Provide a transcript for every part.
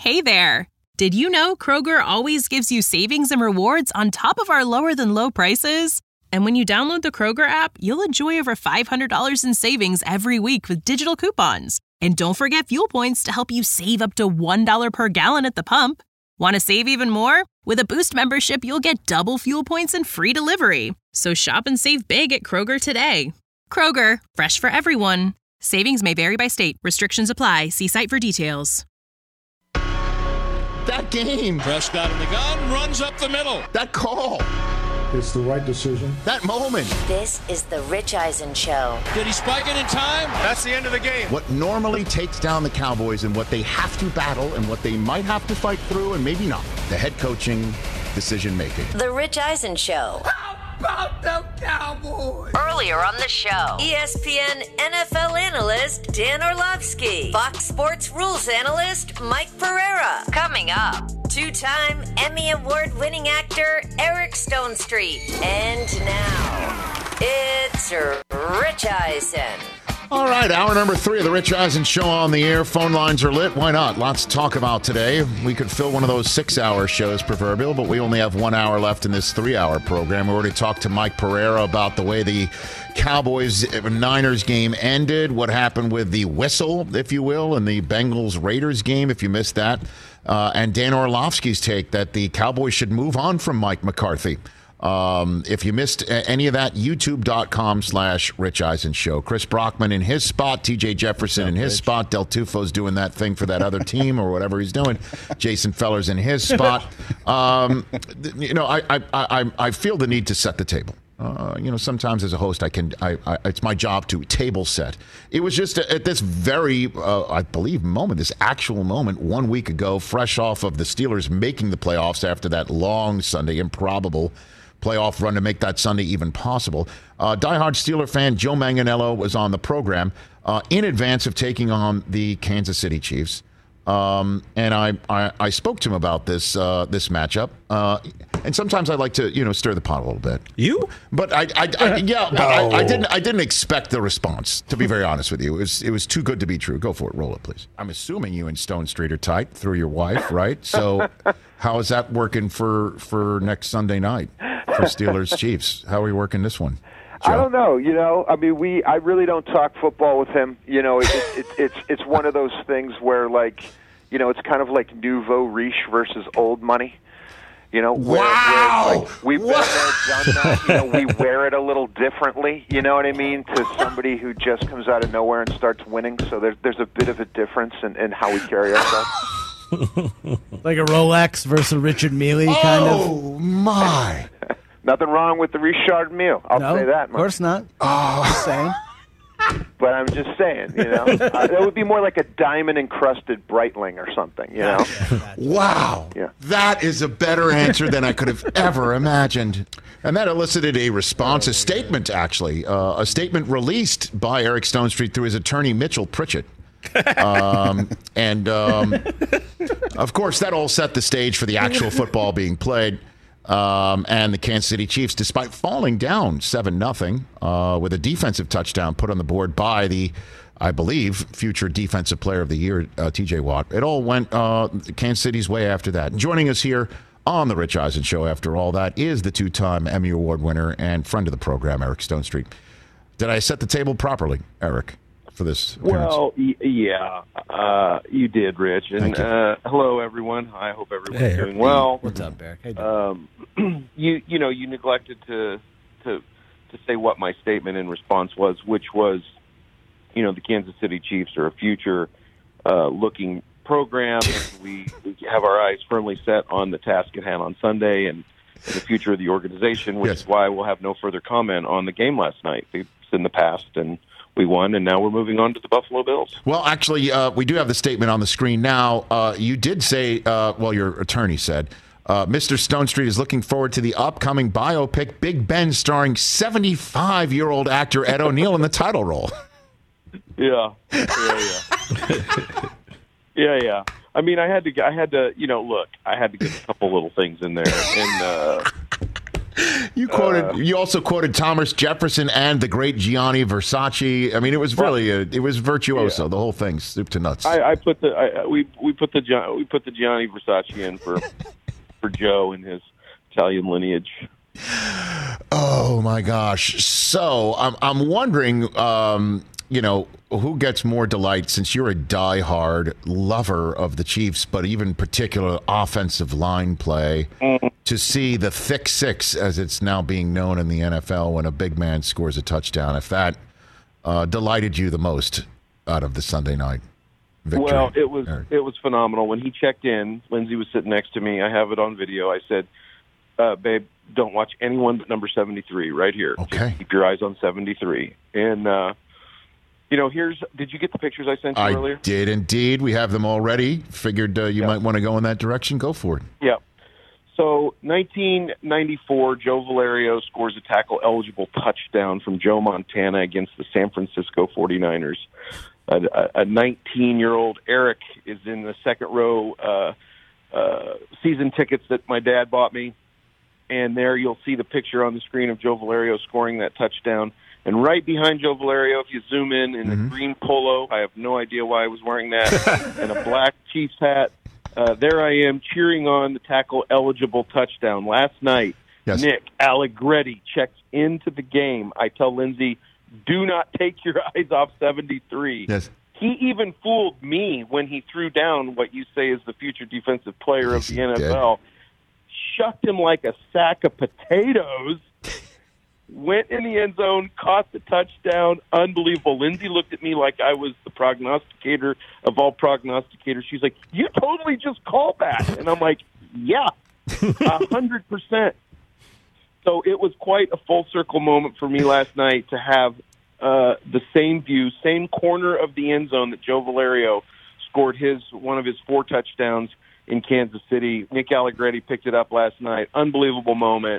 Hey there! Did you know Kroger always gives you savings and rewards on top of our lower-than-low prices? And when you download the Kroger app, you'll enjoy over $500 in savings every week with digital coupons. And don't forget fuel points to help you save up to $1 per gallon at the pump. Want to save even more? With a Boost membership, you'll get double fuel points and free delivery. So shop and save big at Kroger today. Kroger, fresh for everyone. Savings may vary by state. Restrictions apply. See site for details. That game. Prescott in the gun, runs up the middle. That call. It's the right decision. That moment. This is the Rich Eisen Show. Did he spike it in time? That's the end of the game. What normally takes down the Cowboys and what they have to battle and what they might have to fight through and maybe not. The head coaching decision making. The Rich Eisen Show. How about the Cowboys? Earlier on the show, ESPN NFL analyst Dan Orlovsky, Fox Sports rules analyst Mike Pereira. Coming up, two-time Emmy Award-winning actor Eric Stonestreet. And now, it's Rich Eisen. All right, hour number 3 of the Rich Eisen Show on the air. Phone lines are lit. Why not? Lots to talk about today. We could fill one of those 6-hour shows, proverbial, but we only have 1 hour left in this 3-hour program. We already talked to Mike Pereira about the way the Cowboys-Niners game ended, what happened with the whistle, if you will, in the Bengals-Raiders game, if you missed that, and Dan Orlovsky's take that the Cowboys should move on from Mike McCarthy. If you missed any of that, youtube.com/Rich Eisen Show. Chris Brockman in his spot, TJ Jefferson in his spot, Del Tufo's doing that thing for that other team or whatever he's doing. Jason Feller's in his spot. I feel the need to set the table. Sometimes as a host, it's my job to table set. It was just at this very, I believe, moment, this actual moment 1 week ago, fresh off of the Steelers making the playoffs after that long Sunday, improbable playoff run to make that Sunday even possible. Diehard Steeler fan Joe Manganiello was on the program in advance of taking on the Kansas City Chiefs. And I spoke to him about this matchup. And sometimes I like to, stir the pot a little bit. You? But I didn't expect the response, to be very honest with you. It was too good to be true. Go for it. Roll it, please. I'm assuming you and Stone Street are tight through your wife, right? So how is that working for next Sunday night for Steelers Chiefs? How are we working this one? Joe? I don't know. I really don't talk football with him. It's one of those things where, it's kind of like nouveau riche versus old money. Wow! We've been there, done that. We wear it a little differently. You know what I mean? To somebody who just comes out of nowhere and starts winning. So there's a bit of a difference in how we carry ourselves. Like a Rolex versus Richard Mille, kind of. Oh my! Nothing wrong with the Richard Mille. I'll say that much. Of course not. Just saying. But I'm just saying, it would be more like a diamond-encrusted Breitling or something, Wow. Yeah. That is a better answer than I could have ever imagined. And that elicited a response, a statement, actually, a statement released by Eric Stonestreet through his attorney, Mitchell Pritchett. Of course, that all set the stage for the actual football being played. And the Kansas City Chiefs, despite falling down 7-0 with a defensive touchdown put on the board by the, I believe, future Defensive Player of the Year, T.J. Watt. It all went Kansas City's way after that. And joining us here on the Rich Eisen Show after all that is the two-time Emmy Award winner and friend of the program, Eric Stonestreet. Did I set the table properly, Eric, for this appearance? Well, yeah, you did, Rich. And hello, everyone. I hope everyone's doing well. What's up, Eric? Hey, you neglected to say what my statement in response was, which was, the Kansas City Chiefs are a future looking program, and we have our eyes firmly set on the task at hand on Sunday and the future of the organization, which is why we'll have no further comment on the game last night. It's in the past, and we won, and now we're moving on to the Buffalo Bills. Well, actually, we do have the statement on the screen now. You did say, your attorney said, Mr. Stonestreet is looking forward to the upcoming biopic Big Ben starring 75-year-old actor Ed O'Neill in the title role. Yeah. Yeah. I mean, I had to, look, I had to get a couple little things in there. And You also quoted Thomas Jefferson and the great Gianni Versace. I mean, it was really it was virtuoso. Yeah. The whole thing, soup to nuts. We put the Gianni Versace in for Joe and his Italian lineage. Oh my gosh! So I'm wondering, who gets more delight, since you're a diehard lover of the Chiefs, but even particular offensive line play, to see the thick six, as it's now being known in the NFL, when a big man scores a touchdown. If that delighted you the most out of the Sunday night victory. Well, it was phenomenal. When he checked in, Lindsay was sitting next to me. I have it on video. I said, babe, don't watch anyone but number 73 right here. Okay. Just keep your eyes on 73. And, did you get the pictures I sent you earlier? I did indeed. We have them already. Figured you might want to go in that direction. Go for it. Yeah. So 1994, Joe Valerio scores a tackle-eligible touchdown from Joe Montana against the San Francisco 49ers. A 19-year-old Eric is in the second row season tickets that my dad bought me. And there you'll see the picture on the screen of Joe Valerio scoring that touchdown. And right behind Joe Valerio, if you zoom in a green polo, I have no idea why I was wearing that, and a black Chiefs hat, there I am cheering on the tackle-eligible touchdown. Last night, yes. Nick Allegretti checks into the game. I tell Lindsay, do not take your eyes off 73. Yes. He even fooled me when he threw down what you say is the future defensive player of the NFL. Shucked him like a sack of potatoes, went in the end zone, caught the touchdown. Unbelievable. Lindsay looked at me like I was the prognosticator of all prognosticators. She's like, you totally just called that. And I'm like, yeah, 100%. So it was quite a full circle moment for me last night to have the same view, same corner of the end zone that Joe Valerio scored one of his 4 touchdowns in Kansas City. Nick Allegretti picked it up last night. Unbelievable moment.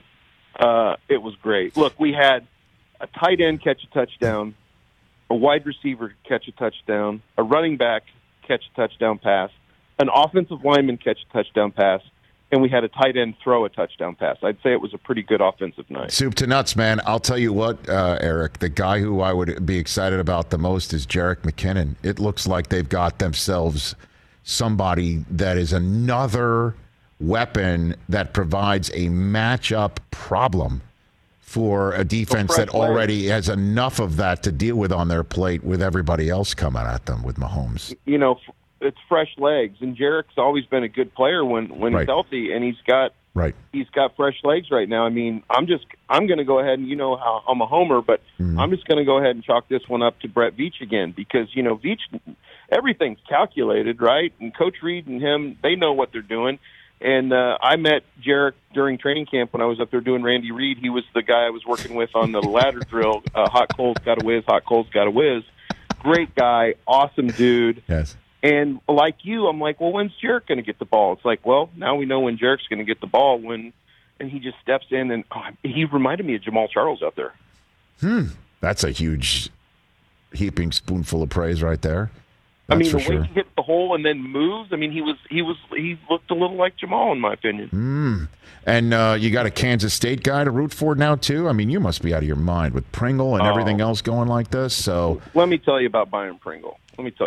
It was great. Look, we had a tight end catch a touchdown, a wide receiver catch a touchdown, a running back catch a touchdown pass, an offensive lineman catch a touchdown pass, and we had a tight end throw a touchdown pass. I'd say it was a pretty good offensive night. Soup to nuts, man. I'll tell you what, Eric, the guy who I would be excited about the most is Jerick McKinnon. It looks like they've got themselves somebody that is another weapon that provides a matchup problem for a defense that already has enough of that to deal with on their plate with everybody else coming at them with Mahomes. It's fresh legs, and Jerick's always been a good player when he's healthy, and he's got fresh legs right now. I mean, I'm going to go ahead and how I'm a homer, but I'm just going to go ahead and chalk this one up to Brett Veach again because Veach, everything's calculated, right? And Coach Reed and him, they know what they're doing. And I met Jerick during training camp when I was up there doing Randy Reed. He was the guy I was working with on the ladder drill. Hot coals got a whiz, hot coals got a whiz. Great guy, awesome dude. Yes. And like you, I'm like, well, when's Jerick going to get the ball? It's like, well, now we know when Jerick's going to get the ball. And he just steps in, and he reminded me of Jamal Charles out there. That's a huge heaping spoonful of praise right there. That's the way he hits the hole and then moves. I mean, he looked a little like Jamal, in my opinion. And you got a Kansas State guy to root for now too. I mean, you must be out of your mind with Pringle and everything else going like this. So let me tell you about Byron Pringle.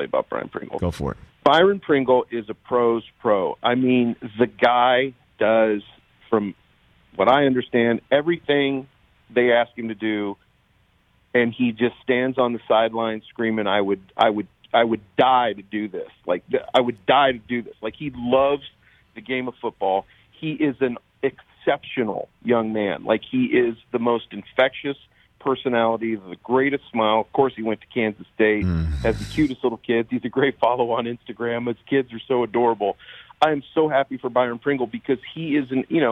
Go for it. Byron Pringle is a pro's pro. I mean, the guy does, from what I understand, everything they ask him to do, and he just stands on the sideline screaming, I would die to do this. Like, I would die to do this. Like, he loves the game of football. He is an exceptional young man. Like, he is the most infectious personality, the greatest smile. Of course, he went to Kansas State, has the cutest little kids. He's a great follow on Instagram. His kids are so adorable. I am so happy for Byron Pringle because he is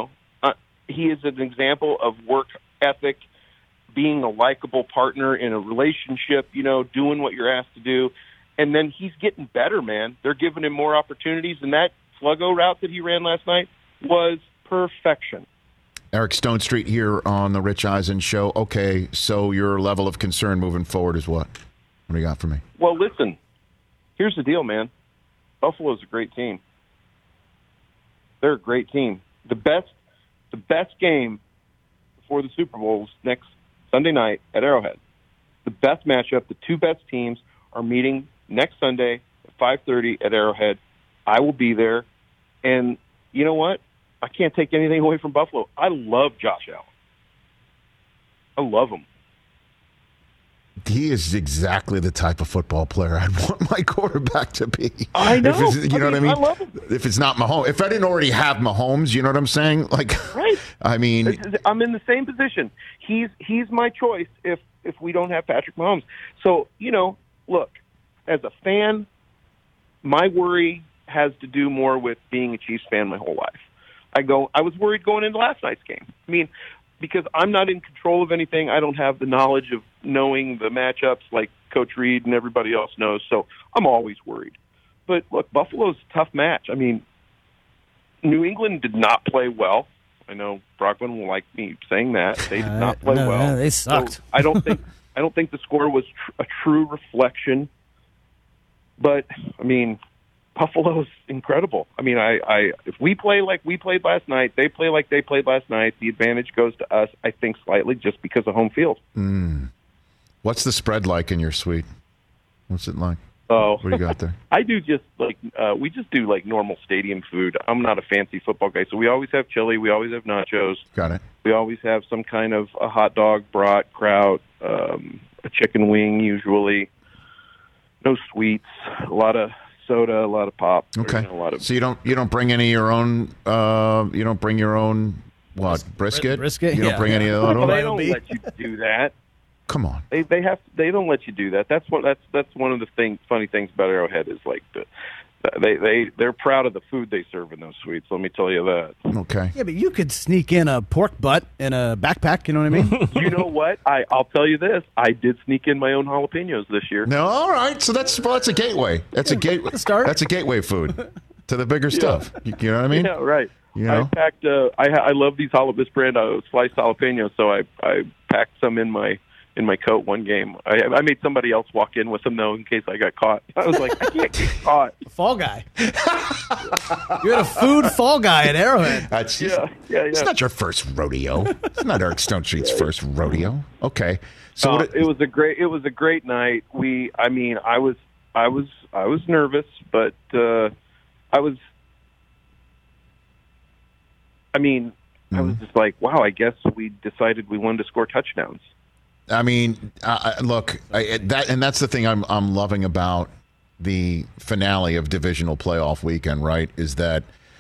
he is an example of work ethic, being a likable partner in a relationship, doing what you're asked to do. And then he's getting better, man. They're giving him more opportunities, and that Sluggo route that he ran last night was perfection. Eric Stone Street here on the Rich Eisen Show. Okay, so your level of concern moving forward is what? What do you got for me? Well, listen, here's the deal, man. Buffalo's a great team. They're a great team. The best game for the Super Bowl is next Sunday night at Arrowhead. The best matchup, the two best teams are meeting next Sunday at 5:30 at Arrowhead. I will be there. And you know what? I can't take anything away from Buffalo. I love Josh Allen. I love him. He is exactly the type of football player I'd want my quarterback to be. I know. You know what I mean? I love him. If it's not Mahomes, if I didn't already have Mahomes, you know what I'm saying? Like, right. I mean, I'm in the same position. He's my choice if we don't have Patrick Mahomes. So, look, as a fan, my worry has to do more with being a Chiefs fan my whole life. I was worried going into last night's game. I mean, because I'm not in control of anything. I don't have the knowledge of knowing the matchups like Coach Reed and everybody else knows, so I'm always worried. But, look, Buffalo's a tough match. I mean, New England did not play well. I know Brockman will like me saying that. They did not play well. They sucked. So I don't think the score was a true reflection. But, I mean, Buffalo's incredible. I mean, if we play like we played last night, they play like they played last night, the advantage goes to us, I think, slightly just because of home field. What's the spread like in your suite? What's it like? Oh, what do you got there? I do just we just do like normal stadium food. I'm not a fancy football guy, so we always have chili, we always have nachos. Got it. We always have some kind of a hot dog, brat, kraut, a chicken wing usually. No sweets, a lot of soda, a lot of pop. Okay. A lot of so you don't bring any of your own. You don't bring your own brisket. Brisket. You don't bring any of that. Well, they don't let you do that. Come on. They don't let you do that. That's one of the funny things about Arrowhead is like they're proud of the food they serve in those suites. Let me tell you that. Okay. Yeah, but you could sneak in a pork butt in a backpack. You know what I mean? You know what? I'll tell you this. I did sneak in my own jalapenos this year. No, all right. So that's a gateway. That's a gateway. Start. That's a gateway food to the bigger stuff. You know what I mean? Yeah, right. You know? I packed. I love these this brand sliced jalapenos, so I packed some in my coat one game. I made somebody else walk in with them, though, in case I got caught. I was like, I can't get caught. Fall guy. You had a food fall guy at Arrowhead. Yeah. It's not your first rodeo. It's not Eric Stone Street's first rodeo. Okay. So it was a great night. I was nervous, but I was just like, wow, I guess we decided we wanted to score touchdowns. I mean, look, that's the thing I'm loving about the finale of divisional playoff weekend, right? Is that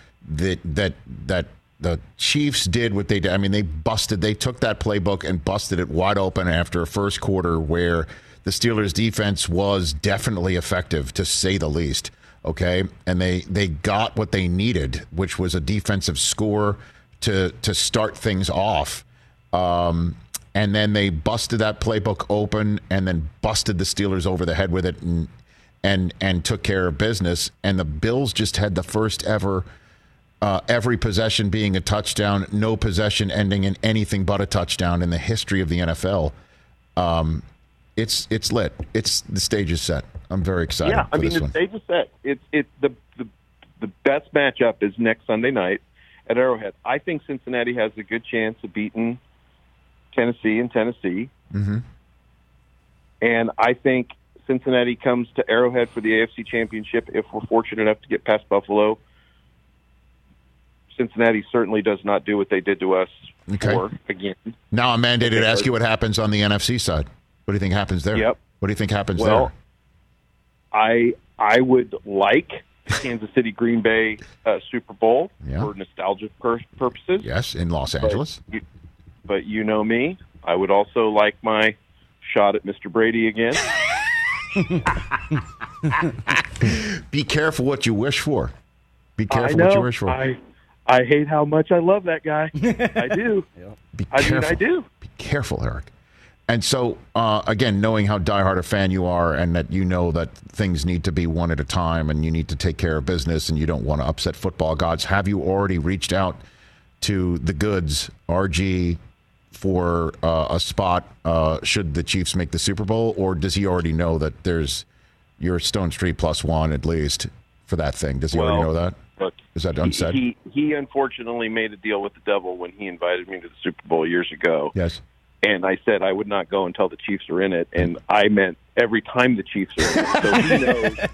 the Chiefs did what they did. I mean, they took that playbook and busted it wide open after a first quarter where the Steelers' defense was definitely effective, to say the least. Okay, and they got what they needed, which was a defensive score to start things off. And then they busted that playbook open and then busted the Steelers over the head with it and took care of business. And the Bills just had the first ever every possession being a touchdown, no possession ending in anything but a touchdown in the history of the NFL. It's lit. The stage is set. I'm very excited. Yeah, for this the one. stage is set. The best matchup is next Sunday night at Arrowhead. I think Cincinnati has a good chance of beating Tennessee in Tennessee. Mm-hmm. And I think Cincinnati comes to Arrowhead for the AFC Championship if we're fortunate enough to get past Buffalo. Cincinnati certainly does not do what they did to us again. Now I'm mandated to ask you what happens on the NFC side. What do you think happens there? Yep. What do you think happens there? Well, I would like Kansas City Green Bay Super Bowl for nostalgic purposes. Yes, in Los Angeles. But you know me, I would also like my shot at Mr. Brady again. Be careful what you wish for. Be careful I know. what you wish for. I hate how much I love that guy. I do. Be careful. I do. Be careful, Eric. And so, again, knowing how diehard a fan you are and that you know that things need to be one at a time and you need to take care of business and you don't want to upset football gods, have you already reached out to the goods, RG, for a spot should the Chiefs make the Super Bowl? Or does he already know that you're Stone Street +1 at least for that thing? Does he already know that? Look, Is that unsaid? He unfortunately made a deal with the devil when he invited me to the Super Bowl years ago. Yes. And I said I would not go until the Chiefs are in it, and I meant every time the Chiefs are in it.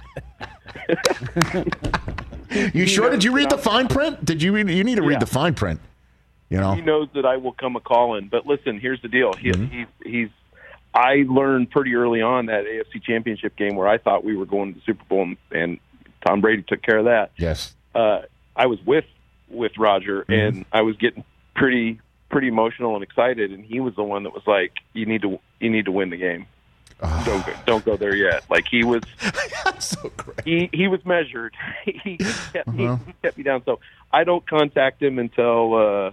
So he knows. You sure? Did you read the fine print? Did you read? You need to read the fine print. You know, he knows that I will come a calling. But listen, here's the deal. I learned pretty early on that AFC Championship game where I thought we were going to the Super Bowl, and Tom Brady took care of that. Yes. I was with Roger, and I was getting pretty emotional and excited, and he was the one that was like, "You need to win the game. Don't go there yet." Like he was, so great. He was measured. he kept me down. So I don't contact him until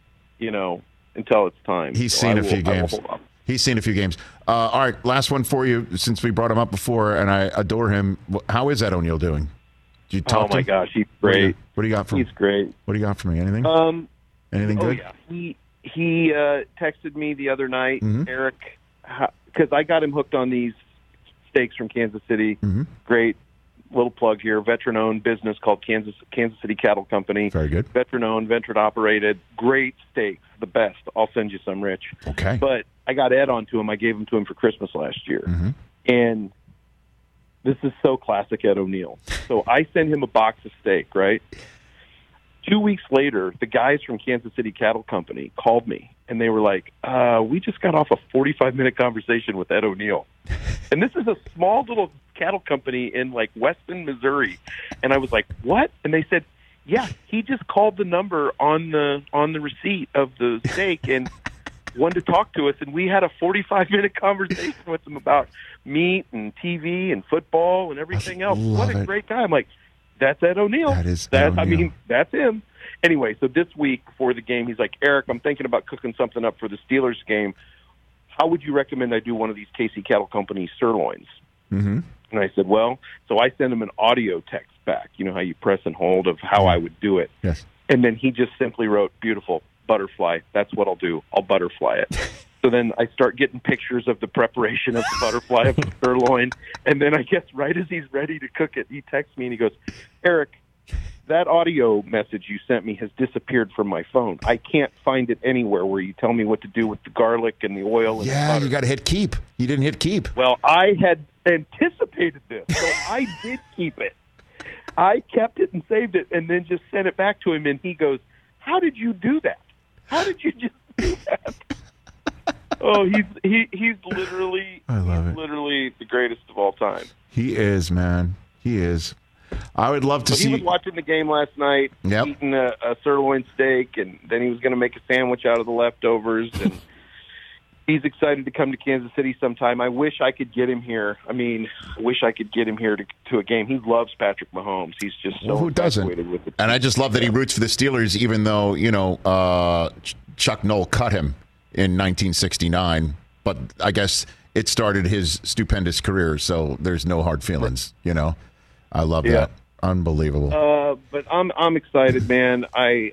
it's time. He's seen a few games. He's seen a few games. All right, last one for you, since we brought him up before, and I adore him. How is Ed O'Neill doing? Did you talk to him? My gosh, he's great. What do you got from? He's great. What do you got for me? Anything? Anything good? Yeah. He texted me the other night, Eric, because I got him hooked on these steaks from Kansas City. Great little plug here. Veteran-owned business called Kansas City Cattle Company. Very good. Veteran-owned, veteran-operated. Great steaks, the best. I'll send you some, Rich. Okay. But I got Ed onto him. I gave him to him for Christmas last year. And this is so classic Ed O'Neill. So I send him a box of steak, right? 2 weeks later, the guys from Kansas City Cattle Company called me, and they were like, we just got off a 45-minute conversation with Ed O'Neill. And this is a small little cattle company in, like, Weston, Missouri. And I was like, what? And they said, yeah, he just called the number on the receipt of the steak and wanted to talk to us. And we had a 45-minute conversation with him about meat and TV and football and everything else. What a great guy. I'm like, that's Ed O'Neill. That is Ed O'Neill. I mean, that's him. Anyway, so this week before the game, he's like, Eric, I'm thinking about cooking something up for the Steelers game. How would you recommend I do one of these KC Cattle Company sirloins? And I said, well, so I sent him an audio text back. You know how you press and hold of how I would do it. Yes. And then he just simply wrote, beautiful, butterfly. That's what I'll do. I'll butterfly it. So then I start getting pictures of the preparation of the butterfly of the sirloin. And then I guess right as he's ready to cook it, he texts me and he goes, Eric, that audio message you sent me has disappeared from my phone. I can't find it anywhere where you tell me what to do with the garlic and the oil and the butter. You got to hit keep. You didn't hit keep. Well, I had anticipated this, so I did keep it. I kept it and saved it and then just sent it back to him, and he goes, how did you do that? How did you just do that? Oh, he's literally literally the greatest of all time. He is, man. He is. I would love to see. He was watching the game last night, eating a sirloin steak, and then he was going to make a sandwich out of the leftovers. And he's excited to come to Kansas City sometime. I wish I could get him here. I mean, I wish I could get him here to a game. He loves Patrick Mahomes. He's just so who doesn't? With it. And I just love that he roots for the Steelers, even though Chuck Noll cut him in 1969. But I guess it started his stupendous career, so there's no hard feelings. You know, I love that. Unbelievable. But I'm excited, man.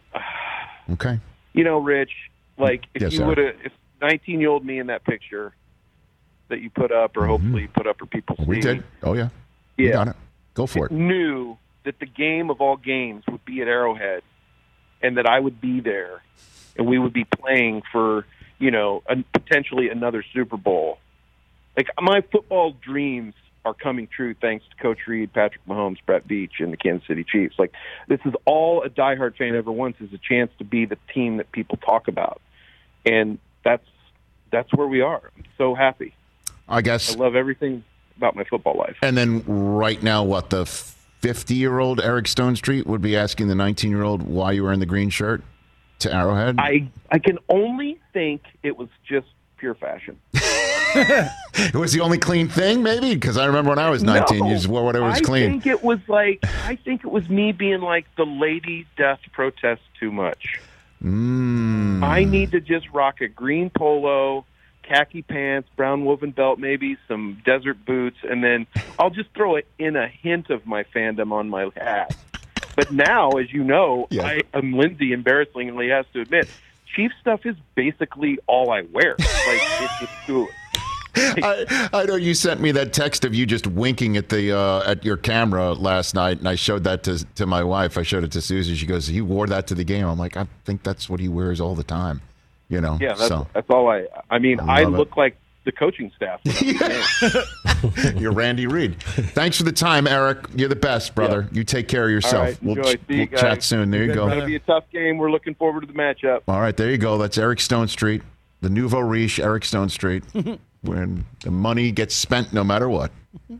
Okay. You know, Rich, like if Yes, you would have, if 19-year-old me in that picture that you put up, or hopefully you put up for people to see. We did. Oh yeah. You got it. Go for it. Knew that the game of all games would be at Arrowhead, and that I would be there, and we would be playing for potentially another Super Bowl. Like my football dreams are coming true thanks to Coach Reed, Patrick Mahomes, Brett Veach, and the Kansas City Chiefs. Like this is all a diehard fan ever wants, is a chance to be the team that people talk about, and that's where we are. I'm so happy. I guess I love everything about my football life. And then right now, what, the 50-year-old Eric Stonestreet would be asking the 19-year-old why you were in the green shirt to Arrowhead? I can only think it was just pure fashion. It was the only clean thing, maybe? Because I remember when I was 19, you just wore whatever was clean. I think it was me being like the lady death protest too much. I need to just rock a green polo, khaki pants, brown woven belt, maybe some desert boots, and then I'll just throw it in a hint of my fandom on my hat. But now, as you know, I'm Lindsay, embarrassingly has to admit, Chief stuff is basically all I wear. Like, it's just cool. I know you sent me that text of you just winking at the at your camera last night, and I showed that to my wife. I showed it to Susie. She goes, "You wore that to the game." I'm like, I think that's what he wears all the time. You know? Yeah, that's all I mean, I look like the coaching staff. You're Randy Reed. Thanks for the time, Eric. You're the best, brother. Yeah. You take care of yourself. All right, enjoy. We'll chat soon. There you go. It's going to be a tough game. We're looking forward to the matchup. All right, there you go. That's Eric Stone Street, the nouveau riche Eric Stone Street, when the money gets spent no matter what.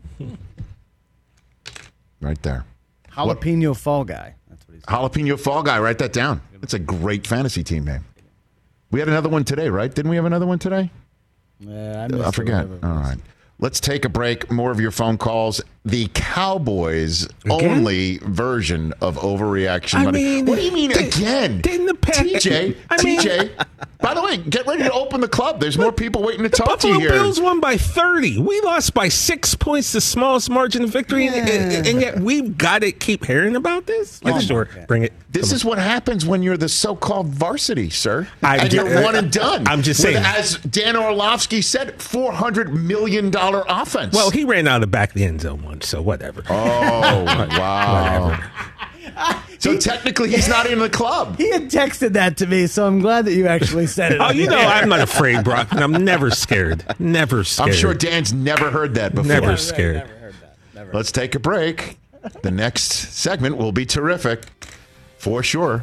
Right there. Jalapeno Fall Guy. That's what he's Jalapeno Fall Guy. Write that down. That's a great fantasy team name. We had another one today, right? Didn't we have another one today? I forget. All right. Let's take a break. More of your phone calls. The Cowboys' only version of overreaction. What do you mean again? TJ, by the way, get ready to open the club. There's more people waiting to talk to you here. Buffalo Bills won by 30. We lost by 6 points, the smallest margin of victory, and yet we've got to keep hearing about this. Bring it. This is what happens when you're the so-called varsity, sir. And you're one and done. I'm just saying. As Dan Orlovsky said, $400 million offense. Well, he ran out of the back of the end zone once, so whatever. Oh, wow. Whatever. So technically, he's not in the club. He had texted that to me, so I'm glad that you actually said it. Oh, you know, I'm not afraid, Brock. I'm never scared. Never scared. I'm sure Dan's never heard that before. Never scared. Never heard that. Never. Let's take a break. The next segment will be terrific, for sure.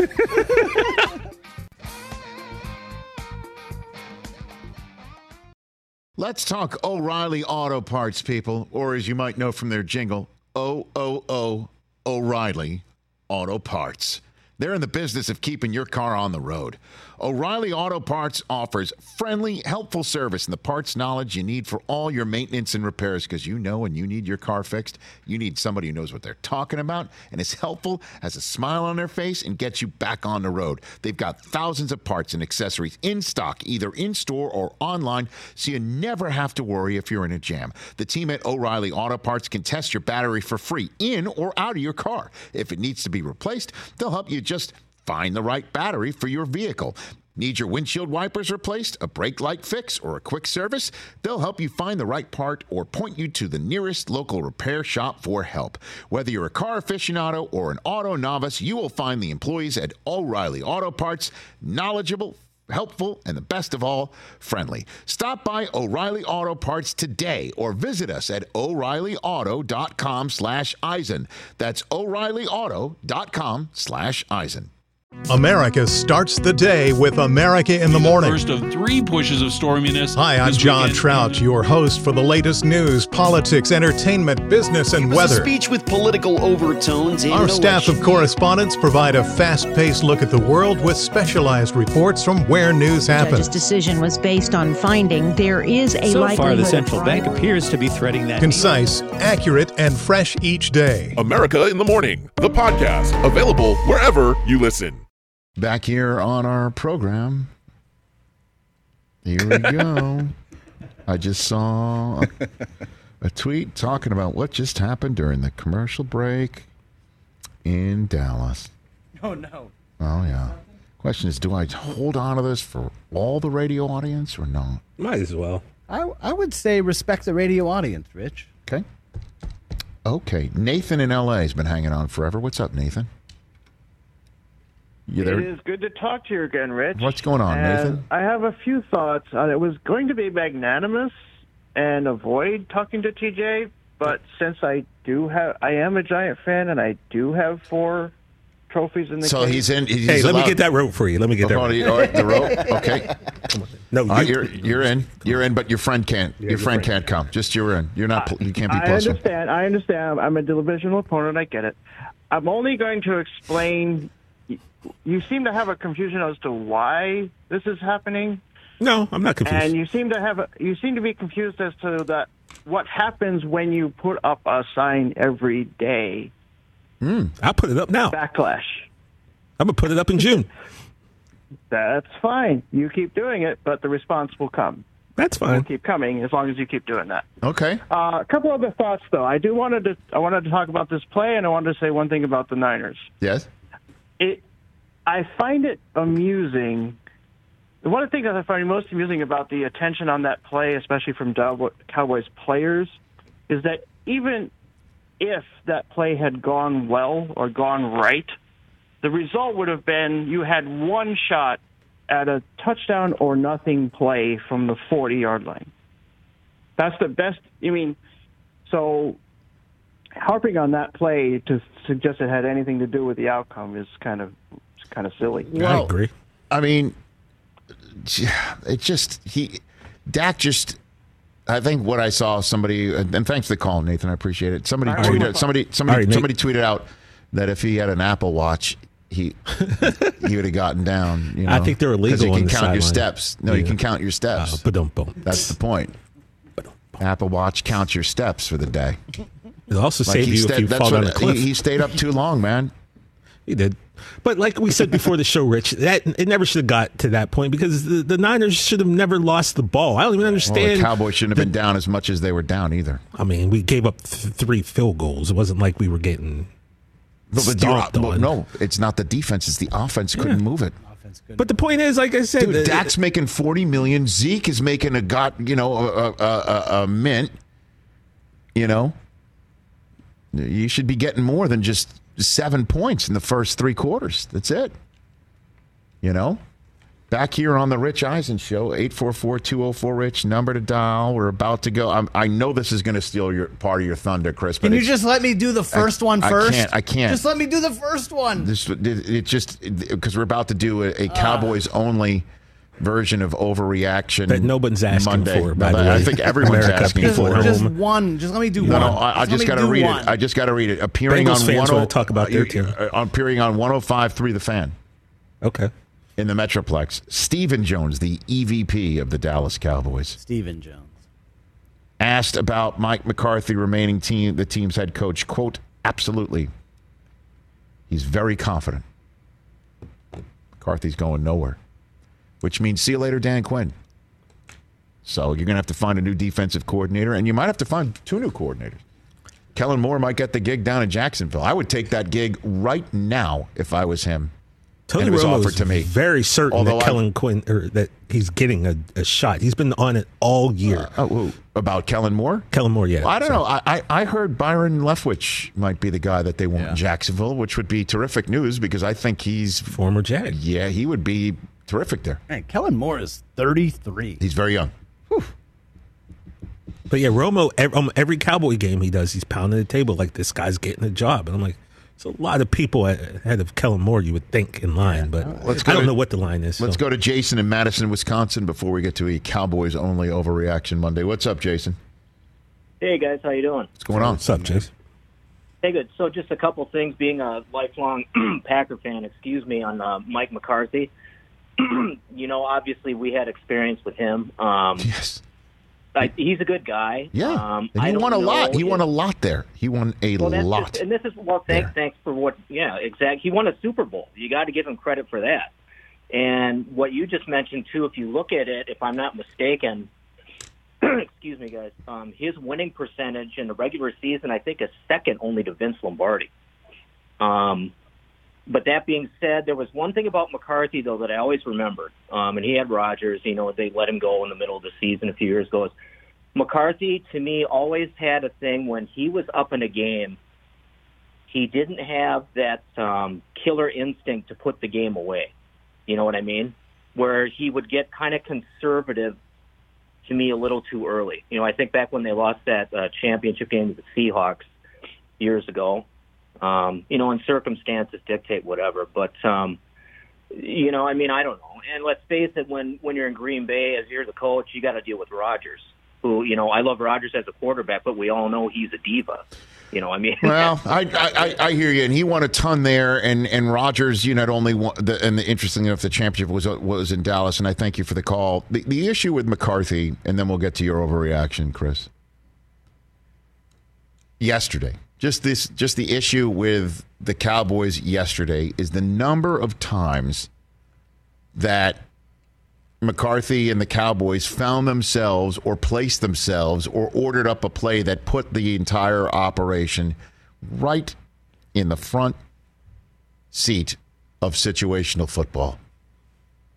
Let's talk O'Reilly Auto Parts, people, or as you might know from their jingle, O-O-O O'Reilly Auto Parts. They're in the business of keeping your car on the road. O'Reilly Auto Parts offers friendly, helpful service and the parts knowledge you need for all your maintenance and repairs, because you know when you need your car fixed, you need somebody who knows what they're talking about and is helpful, has a smile on their face, and gets you back on the road. They've got thousands of parts and accessories in stock, either in-store or online, so you never have to worry if you're in a jam. The team at O'Reilly Auto Parts can test your battery for free in or out of your car. If it needs to be replaced, they'll help you just find the right battery for your vehicle. Need your windshield wipers replaced, a brake light fix, or a quick service? They'll help you find the right part or point you to the nearest local repair shop for help. Whether you're a car aficionado or an auto novice, you will find the employees at O'Reilly Auto Parts knowledgeable, helpful, and the best of all, friendly. Stop by O'Reilly Auto Parts today or visit us at O'ReillyAuto.com/Eisen. That's O'ReillyAuto.com/Eisen. America starts the day with America in the Morning. First of 3 pushes of storminess. Hi, I'm John Trout, your host for the latest news, politics, entertainment, business, and weather. A speech with political overtones. Our staff of correspondents provide a fast-paced look at the world with specialized reports from where news happens. The judge's decision was based on finding there is a likelihood. So far, the central bank appears to be threading that. Concise, accurate, and fresh each day. America in the Morning, the podcast, available wherever you listen. Back here on our program. Here we go. I just saw a tweet talking about what just happened during the commercial break in Dallas. Oh, no. Oh, yeah. Question is, do I hold on to this for all the radio audience or not? Might as well. I would say respect the radio audience, Rich. Okay. Okay. Nathan in L.A. has been hanging on forever. What's up, Nathan? You there? It is good to talk to you again, Rich. What's going on, Nathan? I have a few thoughts. It was going to be magnanimous and avoid talking to TJ, but since I am a Giant fan and I do have 4 trophies in the so case. Hey, let me get that rope for you. Let me get that rope. All right, the rope. Okay. No, you're in. You're in, but your friend can't. Yeah, your friend can't come. Just you're in. You're not. You can't be plus one. I understand. I'm a divisional opponent. I get it. I'm only going to explain. You seem to have a confusion as to why this is happening. No, I'm not confused. And you seem to be confused as to what happens when you put up a sign every day. I'll put it up now. Backlash. I'm going to put it up in June. That's fine. You keep doing it, but the response will come. That's fine. It'll keep coming as long as you keep doing that. Okay. A couple other thoughts, though. I wanted to talk about this play, and I wanted to say one thing about the Niners. Yes. I find it amusing one of the things that I find most amusing about the attention on that play, especially from Cowboys players, is that even if that play had gone well or gone right, the result would have been you had one shot at a touchdown or nothing play from the 40-yard line. That's the best. So harping on that play to suggest it had anything to do with the outcome is kind of silly. I agree. I mean, Dak just. I think what I saw somebody, and thanks for the call, Nathan. I appreciate it. Somebody tweeted out that if he had an Apple Watch, he would have gotten down. You know, I think they're illegal. You on can the count your sideline. steps. No, you can count your steps. That's the point. Apple Watch counts your steps for the day. It'll also save you if you fall down a cliff. He stayed up too long, man. He did. But like we said before the show, Rich, that it never should have got to that point because the Niners should have never lost the ball. I don't even understand. Well, the Cowboys shouldn't have been down as much as they were down either. I mean, we gave up 3 field goals. It wasn't like we were getting stomped on. No, it's not the defense. It's the offense couldn't move it. But the point is, like I said, dude, Dak's making $40 million. Zeke is making a mint. You know, you should be getting more than just 7 points in the first 3 quarters. That's it. You know, back here on the Rich Eisen Show, 844-204-RICH, number to dial. We're about to go. I know this is going to steal part of your thunder, Chris. But Can you just let me do the first one first? I can't. Just let me do the first one. Because we're about to do a Cowboys only version of overreaction that nobody's asking Monday. for. By the way, I think everyone's asking for it. Just one. Just let me do one. No, I just got to read it. I just got to read it. Appearing Bengals on fans want to talk about their team. Appearing on 105.3 The Fan. Okay. In the Metroplex, Stephen Jones, the EVP of the Dallas Cowboys. Stephen Jones. Asked about Mike McCarthy remaining the team's head coach. Quote, absolutely. He's very confident. McCarthy's going nowhere. Which means see you later, Dan Quinn. So you're going to have to find a new defensive coordinator, and you might have to find 2 new coordinators. Kellen Moore might get the gig down in Jacksonville. I would take that gig right now if I was him. Tony and it was Romo offered to me. Very certain that Kellen Quinn, or that he's getting a shot. He's been on it all year. About Kellen Moore? Kellen Moore, yeah. Well, I don't know. I heard Byron Leftwich might be the guy that they want in Jacksonville, which would be terrific news because I think he's former Jag. Yeah, he would be terrific there. Man, Kellen Moore is 33. He's very young. Whew. But yeah, Romo, every Cowboy game he does, he's pounding the table like this guy's getting a job. And I'm like, there's a lot of people ahead of Kellen Moore you would think in line, but I don't know what the line is. Let's go to Jason in Madison, Wisconsin before we get to a Cowboys-only overreaction Monday. What's up, Jason? Hey, guys. How you doing? What's going on? What's up, Jason? Hey, good. So just a couple things. Being a lifelong Packer fan, on Mike McCarthy. Obviously we had experience with him. Yes. He's a good guy. Yeah. And he won a lot. He won a lot there. He won a lot. Thanks for what, exactly. He won a Super Bowl. You got to give him credit for that. And what you just mentioned, too, if you look at it, if I'm not mistaken, excuse me, guys, his winning percentage in the regular season, I think, is second only to Vince Lombardi. But that being said, there was one thing about McCarthy, though, that I always remembered. And he had Rodgers. They let him go in the middle of the season a few years ago. McCarthy, to me, always had a thing when he was up in a game, he didn't have that killer instinct to put the game away. You know what I mean? Where he would get kind of conservative, to me, a little too early. I think back when they lost that championship game to the Seahawks years ago, and circumstances dictate whatever. But, I don't know. And let's face it, when you're in Green Bay, as you're the coach, you got to deal with Rodgers, who, I love Rodgers as a quarterback, but we all know he's a diva. Well, I hear you, and he won a ton there, and Rodgers, not only won and interestingly enough, the championship was in Dallas, and I thank you for the call. The issue with McCarthy, and then we'll get to your overreaction, Chris. Yesterday, just the issue with the Cowboys yesterday is the number of times that McCarthy and the Cowboys found themselves or placed themselves or ordered up a play that put the entire operation right in the front seat of situational football.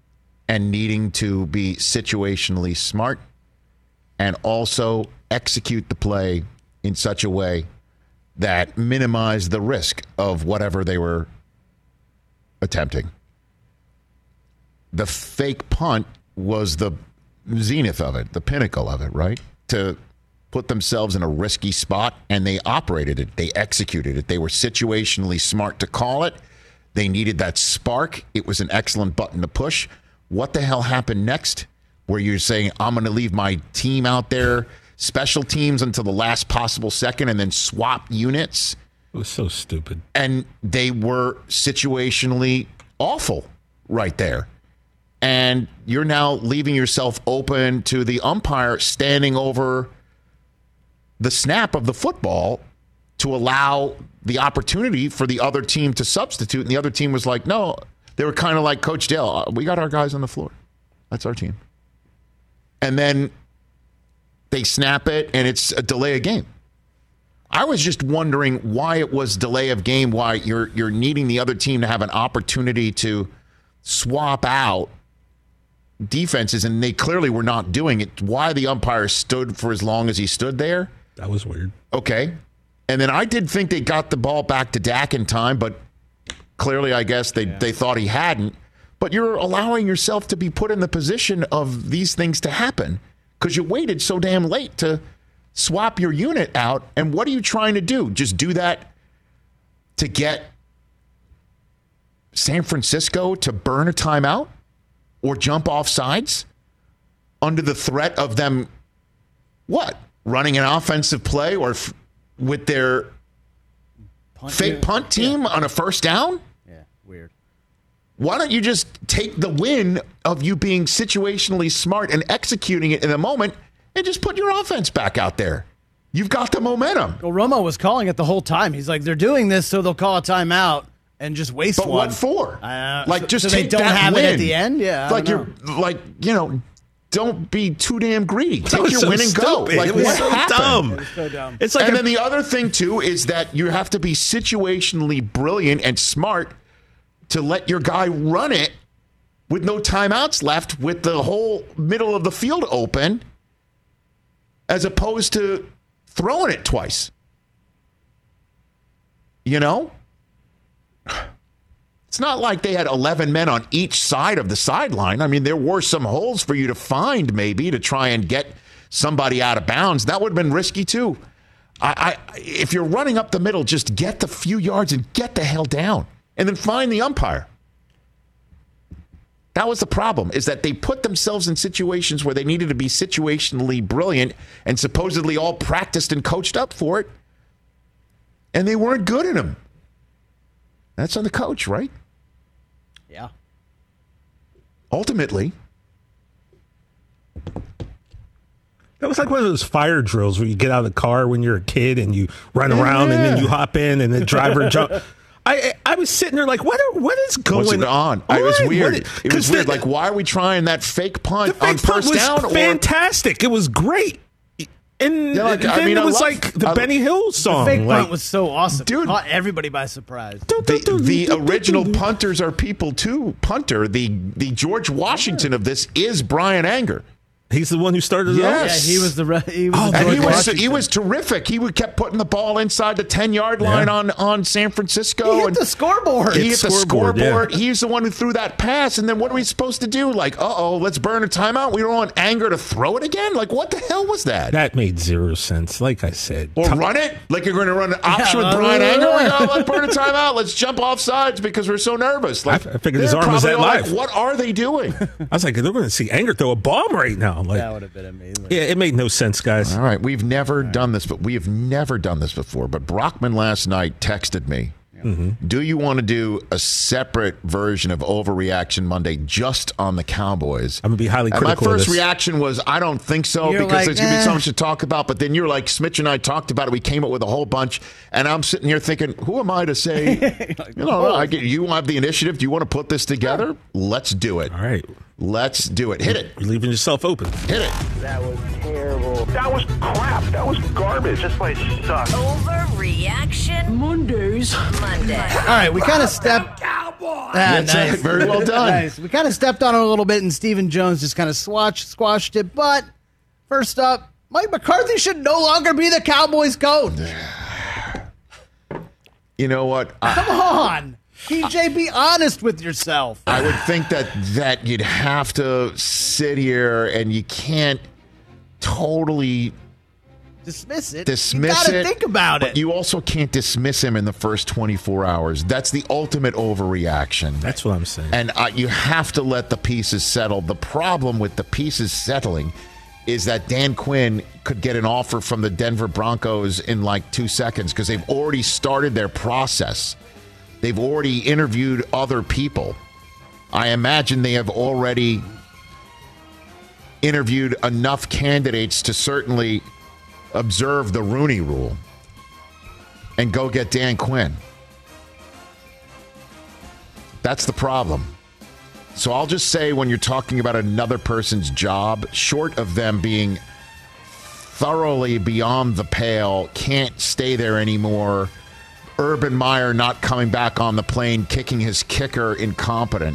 and needing to be situationally smart and also execute the play in such a way that minimized the risk of whatever they were attempting. The fake punt was the zenith of it, the pinnacle of it, right? To put themselves in a risky spot, and they operated it. They executed it. They were situationally smart to call it. They needed that spark. It was an excellent button to push. What the hell happened next? Where you're saying, I'm going to leave my team out there, special teams until the last possible second, and then swap units. It was so stupid. And they were situationally awful right there. And you're now leaving yourself open to the umpire standing over the snap of the football to allow the opportunity for the other team to substitute. And the other team was like, no, they were kind of like Coach Dale. We got our guys on the floor. That's our team. And then they snap it, and it's a delay of game. I was just wondering why it was delay of game, why you're needing the other team to have an opportunity to swap out defenses, and they clearly were not doing it. Why the umpire stood for as long as he stood there? That was weird. Okay. And then I did think they got the ball back to Dak in time, but clearly I guess they thought he hadn't. But you're allowing yourself to be put in the position of these things to happen because you waited so damn late to swap your unit out. And what are you trying to do? Just do that to get San Francisco to burn a timeout or jump off sides under the threat of them, what? Running an offensive play or with their fake punt team on a first down? Yeah, weird. Why don't you just take the win of you being situationally smart and executing it in the moment and just put your offense back out there? You've got the momentum. Well, Romo was calling it the whole time. He's like, they're doing this so they'll call a timeout and just waste one. But what for? Just so take they don't that have win. it at the end? Yeah. Don't be too damn greedy. Take your so win and go. stupid. It was what so happened? dumb. It was so dumb. It's like and then the other thing, too, is that you have to be situationally brilliant and smart to let your guy run it with no timeouts left with the whole middle of the field open as opposed to throwing it twice. You know? It's not like they had 11 men on each side of the sideline. I mean, there were some holes for you to find maybe to try and get somebody out of bounds. That would have been risky too. If you're running up the middle, just get the few yards and get the hell down and then find the umpire. That was the problem, is that they put themselves in situations where they needed to be situationally brilliant and supposedly all practiced and coached up for it, and they weren't good in them. That's on the coach, right? Yeah. Ultimately. That was like one of those fire drills where you get out of the car when you're a kid and you run around and then you hop in and the driver jump. I was sitting there like, what is going on? It was weird. It was weird. Like, why are we trying that fake punt on first down? Fantastic. It was great. And then it was like the Benny Hill song. The fake punt was so awesome. Dude, caught everybody by surprise. The original punters are people too. Punter, the George Washington of this is Brian Anger. He's the one who started it off? Yeah, he was he was terrific. He kept putting the ball inside the 10-yard line on San Francisco. He hit the scoreboard. He hit the scoreboard. Yeah. He's the one who threw that pass. And then what are we supposed to do? Like, let's burn a timeout. We don't want Anger to throw it again? Like, what the hell was that? That made zero sense, like I said. Or run it? Like you're going to run an option with Brian Anger? Let's burn a timeout. Let's jump off sides because we're so nervous. Like, I figured his arm was that live. Like, what are they doing? I was like, they're going to see Anger throw a bomb right now. Like, that would have been amazing. Yeah, it made no sense, guys. All right, we've never done this, but we have never done this before. But Brockman last night texted me, do you want to do a separate version of Overreaction Monday just on the Cowboys? I'm going to be highly critical my first of this. reaction was, I don't think so, You're because like, there's going to be so much to talk about. But then you're like, Smitch and I talked about it. We came up with a whole bunch. And I'm sitting here thinking, who am I to say, you have the initiative. Do you want to put this together? Let's do it. All right. Let's do it. Hit it. You're leaving yourself open. Hit it. That was terrible. That was crap. That was garbage. This place sucks. Overreaction Mondays. Monday. All right, we kind of stepped Ah, That's nice. very well done. Nice. We kind of stepped on it a little bit, and Stephen Jones just kind of squashed it. But first up, Mike McCarthy should no longer be the Cowboys coach. You know what? Come on. TJ, be honest with yourself. I would think that you'd have to sit here and you can't totally dismiss it. You gotta think about it. You also can't dismiss him in the first 24 hours. That's the ultimate overreaction. That's what I'm saying. And you have to let the pieces settle. The problem with the pieces settling is that Dan Quinn could get an offer from the Denver Broncos in like 2 seconds because they've already started their process. They've already interviewed other people. I imagine they have already interviewed enough candidates to certainly observe the Rooney Rule and go get Dan Quinn. That's the problem. So I'll just say, when you're talking about another person's job, short of them being thoroughly beyond the pale, can't stay there anymore, Urban Meyer not coming back on the plane, kicking his kicker incompetent,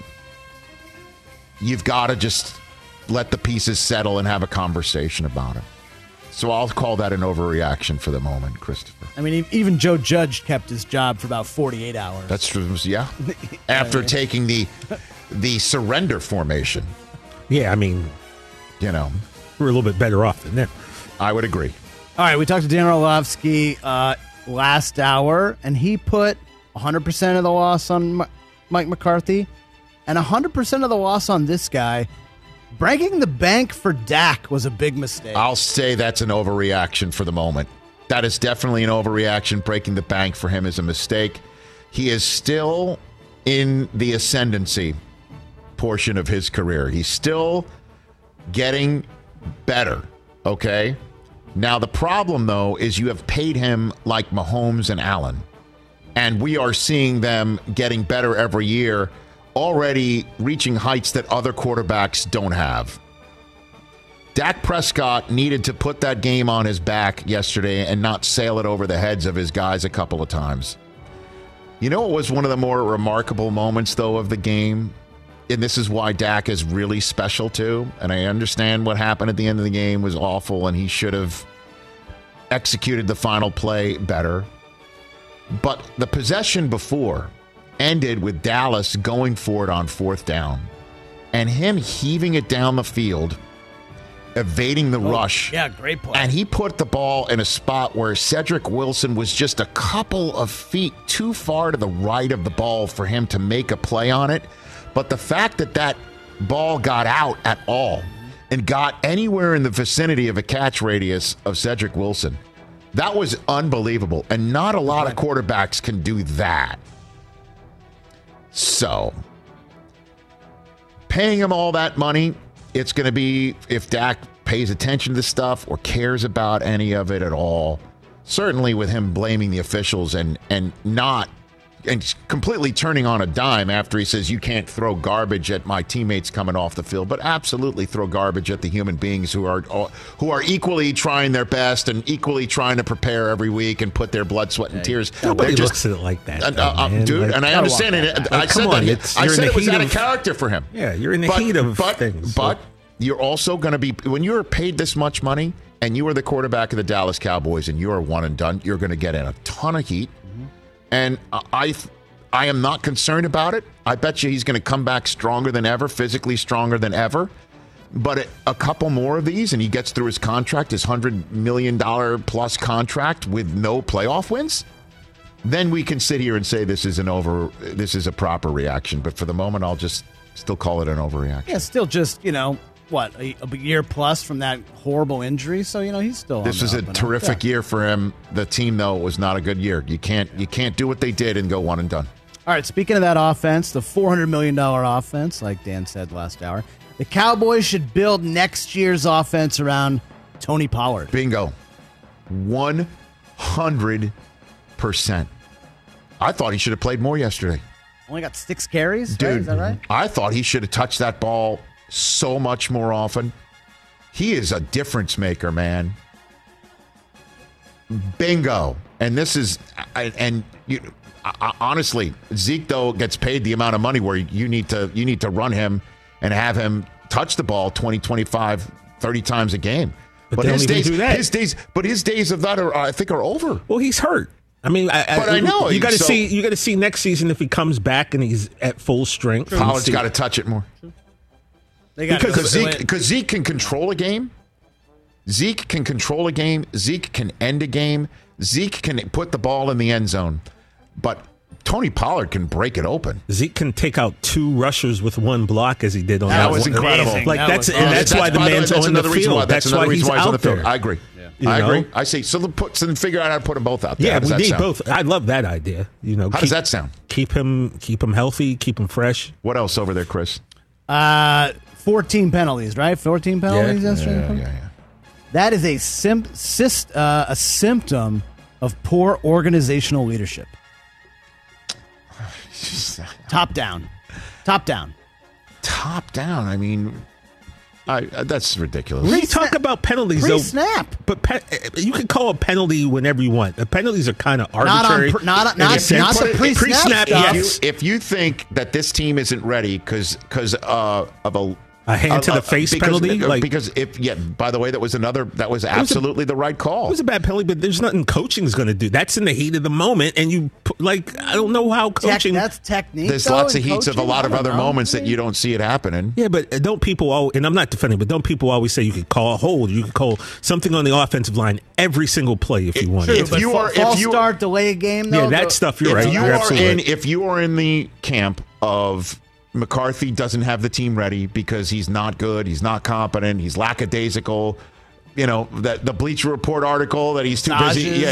you've got to just let the pieces settle and have a conversation about it. So I'll call that an overreaction for the moment, Christopher. I mean, even Joe Judge kept his job for about 48 hours. That's true, yeah. After taking the surrender formation. Yeah, I mean, you know, we're a little bit better off than them. I would agree. All right, we talked to Dan Orlovsky last hour, and he put 100% of the loss on Mike McCarthy and 100% of the loss on this guy. Breaking the bank for Dak was a big mistake. I'll say that's an overreaction for the moment. That is definitely an overreaction. Breaking the bank for him is a mistake. He is still in the ascendancy portion of his career. He's still getting better, okay? Now, the problem, though, is you have paid him like Mahomes and Allen, and we are seeing them getting better every year, already reaching heights that other quarterbacks don't have. Dak Prescott needed to put that game on his back yesterday and not sail it over the heads of his guys a couple of times. You know what was one of the more remarkable moments, though, of the game? And this is why Dak is really special, too. And I understand what happened at the end of the game was awful, and he should have executed the final play better. But the possession before ended with Dallas going for it on fourth down and him heaving it down the field, evading the rush. Yeah, great play. And he put the ball in a spot where Cedric Wilson was just a couple of feet too far to the right of the ball for him to make a play on it. But the fact that that ball got out at all and got anywhere in the vicinity of a catch radius of Cedric Wilson, that was unbelievable. And not a lot of quarterbacks can do that. So, paying him all that money, it's going to be, if Dak pays attention to this stuff or cares about any of it at all, certainly with him blaming the officials and completely turning on a dime after he says you can't throw garbage at my teammates coming off the field, but absolutely throw garbage at the human beings who are equally trying their best and equally trying to prepare every week and put their blood, sweat, and tears. Nobody looks at it like that, dude. Like, and I understand it. I said it was out of character for him. Yeah, you're in the heat of things. But you're also going to be, when you're paid this much money and you are the quarterback of the Dallas Cowboys and you are one and done, you're going to get in a ton of heat. And I am not concerned about it. I bet you he's going to come back stronger than ever, physically stronger than ever. But a couple more of these, and he gets through his contract, his $100 million plus contract with no playoff wins, then we can sit here and say this is a proper reaction. But for the moment, I'll just still call it an overreaction. Yeah, still just, a year plus from that horrible injury. So, he's still This was a terrific year for him. The team, though, was not a good year. You can't do what they did and go one and done. All right, speaking of that offense, the $400 million offense, like Dan said last hour, the Cowboys should build next year's offense around Tony Pollard. Bingo. 100%. I thought he should have played more yesterday. Only got 6 carries? Dude, right? Is that right? I thought he should have touched that ball so much more often. He is a difference maker, man. Bingo. And this is, honestly, Zeke though gets paid the amount of money where you need to run him and have him touch the ball 20, 25, 30 times a game. But his days of that are over. Well, he's hurt. I mean, I know you got to see. You got to see next season if he comes back and he's at full strength. Pollard's got to touch it more. Because Zeke can control a game. Zeke can control a game. Zeke can end a game. Zeke can put the ball in the end zone. But Tony Pollard can break it open. Zeke can take out 2 rushers with 1 block as he did on that was incredible. That's why the man's on the field. That's why he's out there. I agree. I agree. I see. So figure out how to put them both out there. Yeah, we need both. I love that idea. How does that sound? Keep him healthy. Keep him fresh. What else over there, Chris? 14 penalties, right? 14 penalties yesterday. Yeah. That is a symptom of poor organizational leadership. Top down. I mean, that's ridiculous. When you talk about penalties, pre-snap. But you can call a penalty whenever you want. The penalties are kind of arbitrary. Not the pre-snap stuff. If you think that this team isn't ready because of a hand to the face penalty, by the way, that was absolutely the right call. It was a bad penalty, but there's nothing coaching's going to do. That's in the heat of the moment, and I don't know how coaching. That's technique. There's lots of heats of a lot of other moments that you don't see it happening. Yeah, but don't people and I'm not defending, but don't people always say you could call a hold, you could call something on the offensive line every single play if you want. If you start, delay a game, though. Yeah, that stuff. You're right. If you are in the camp of McCarthy doesn't have the team ready because he's not good, he's not competent, he's lackadaisical. The Bleacher Report article that he's too busy. Yeah,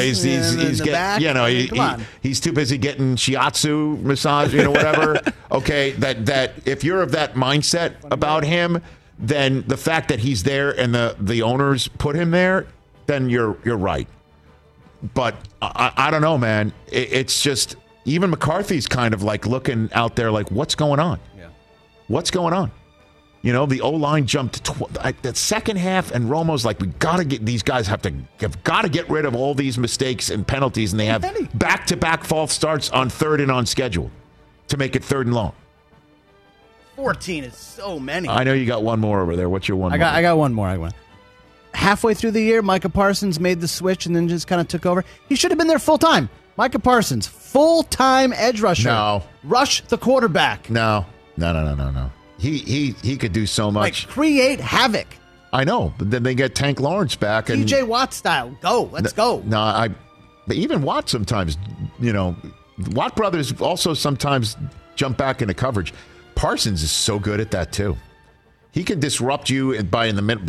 he's too busy getting shiatsu massage, whatever. Okay, that if you're of that mindset about him, then the fact that he's there and the owners put him there, then you're right. But I don't know, man. It's just even McCarthy's kind of like looking out there like, what's going on? What's going on? The O-line jumped that second half, and Romo's like, these guys have got to get rid of all these mistakes and penalties, and they have back-to-back false starts on 3rd and on schedule to make it 3rd and long. 14 is so many. I know you got one more over there. What's your one? I got one more. Halfway through the year, Micah Parsons made the switch and then just kind of took over. He should have been there full time. Micah Parsons, full-time edge rusher. No. Rush the quarterback. No. He could do so much. Create havoc. I know, but then they get Tank Lawrence back. And TJ Watt style. Let's go. No, but even Watt sometimes, Watt brothers also sometimes jump back into coverage. Parsons is so good at that too. He can disrupt you by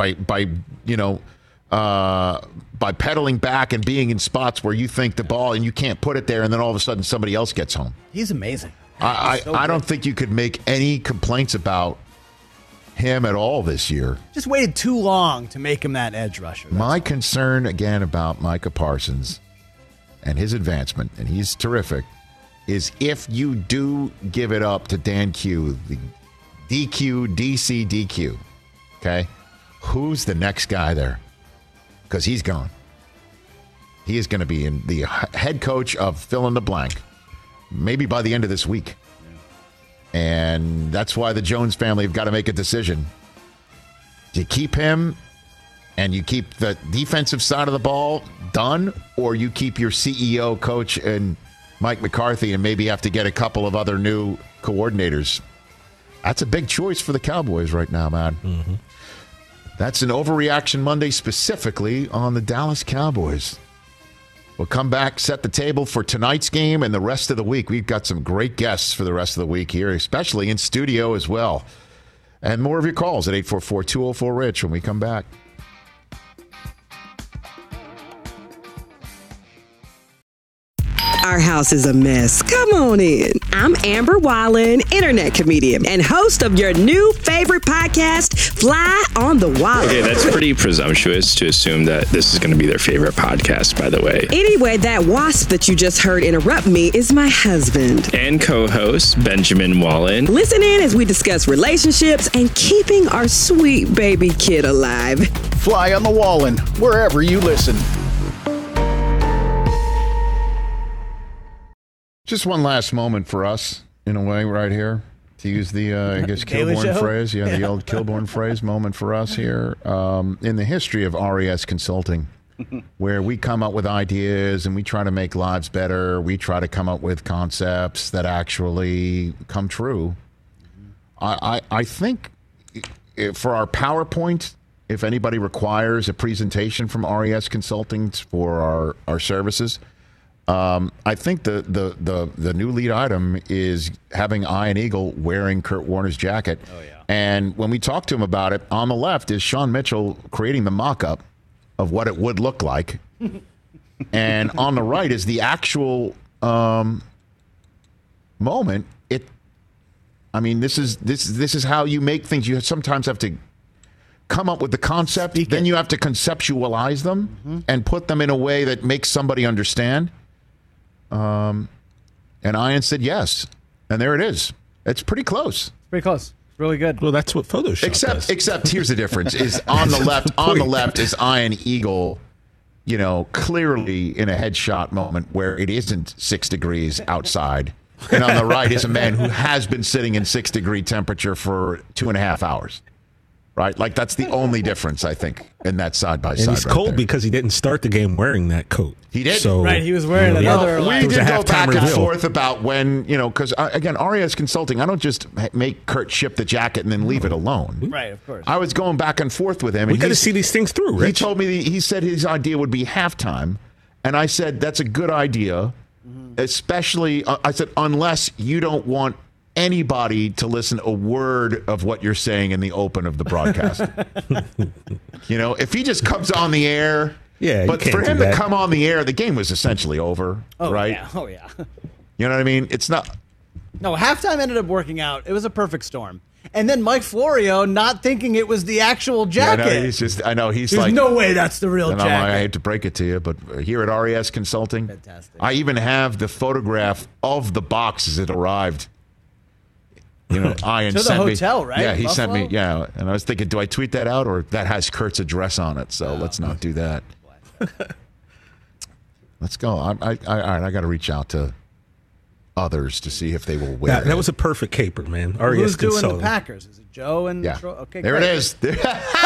pedaling back and being in spots where you think the ball and you can't put it there, and then all of a sudden somebody else gets home. He's amazing. I don't think you could make any complaints about him at all this year. Just waited too long to make him that edge rusher. My concern, again, about Micah Parsons and his advancement, and he's terrific, is if you do give it up to Dan Q, the DC DQ, okay, who's the next guy there? Because he's gone. He is going to be in the head coach of fill in the blank. Maybe by the end of this week. And that's why the Jones family have got to make a decision. Do you keep him and you keep the defensive side of the ball done, or you keep your CEO, coach, and Mike McCarthy and maybe have to get a couple of other new coordinators? That's a big choice for the Cowboys right now, man. Mm-hmm. That's an Overreaction Monday specifically on the Dallas Cowboys. We'll come back, set the table for tonight's game and the rest of the week. We've got some great guests for the rest of the week here, especially in studio as well. And more of your calls at 844-204-RICH when we come back. Our house is a mess. Come on in. I'm Amber Wallen, internet comedian and host of your new favorite podcast, Fly on the Wall. Okay, that's pretty presumptuous to assume that this is going to be their favorite podcast, by the way. Anyway, that wasp that you just heard interrupt me is my husband. And co-host, Benjamin Wallen. Listen in as we discuss relationships and keeping our sweet baby kid alive. Fly on the Wallen, wherever you listen. Just one last moment for us, in a way, right here, to use the, I guess, Kilborn phrase. Yeah, the old Kilborn phrase, moment for us here. In the history of RES Consulting, where we come up with ideas and we try to make lives better. We try to come up with concepts that actually come true. I think for our PowerPoint, if anybody requires a presentation from RES Consulting for our services, I think the new lead item is having Ian Eagle wearing Kurt Warner's jacket. Oh, yeah. And when we talked to him about it, on the left is Sean Mitchell creating the mock-up of what it would look like. And on the right is the actual moment. I mean, this is how you make things. You sometimes have to come up with the concept, then you have to conceptualize them and put them in a way that makes somebody understand. And Ian said yes, and there it is. It's pretty close. Pretty close. Really good. Well, that's what Photoshop does. Except here's the difference: is on the left. On the left is Ian Eagle, clearly in a headshot moment where it isn't 6 degrees outside. And on the right is a man who has been sitting in 6-degree temperature for 2.5 hours. Right? Like, that's the only difference, I think, in that side-by-side. And he's cold because he didn't start the game wearing that coat. He did. So, right, he was wearing another. We did go back and forth about when, because, again, RES Consulting, I don't just make Kurt ship the jacket and then leave it alone. Right, of course. I was going back and forth with him. We got to see these things through, Rich. He told me, he said his idea would be halftime. And I said, that's a good idea, especially, I said, unless you don't want anybody to listen a word of what you're saying in the open of the broadcast. If he just comes on the air, but for him to come on the air, the game was essentially over, right? Yeah. Oh, yeah. You know what I mean? It's not. No, halftime ended up working out. It was a perfect storm. And then Mike Florio not thinking it was the actual jacket. I know, he's There's like, no way that's the real jacket. I hate to break it to you, but here at RES Consulting, fantastic. I even have the photograph of the box as it arrived. Ian to sent the hotel, right? Yeah, he Buffalo? sent me. Yeah, and I was thinking, do I tweet that out, or that has Kurt's address on it? So let's not do that. Let's go. All right, I got to reach out to others to see if they will wear it. That was a perfect caper, man. Who's doing the Packers? Is it Joe and yeah? Okay, there great. it is. Well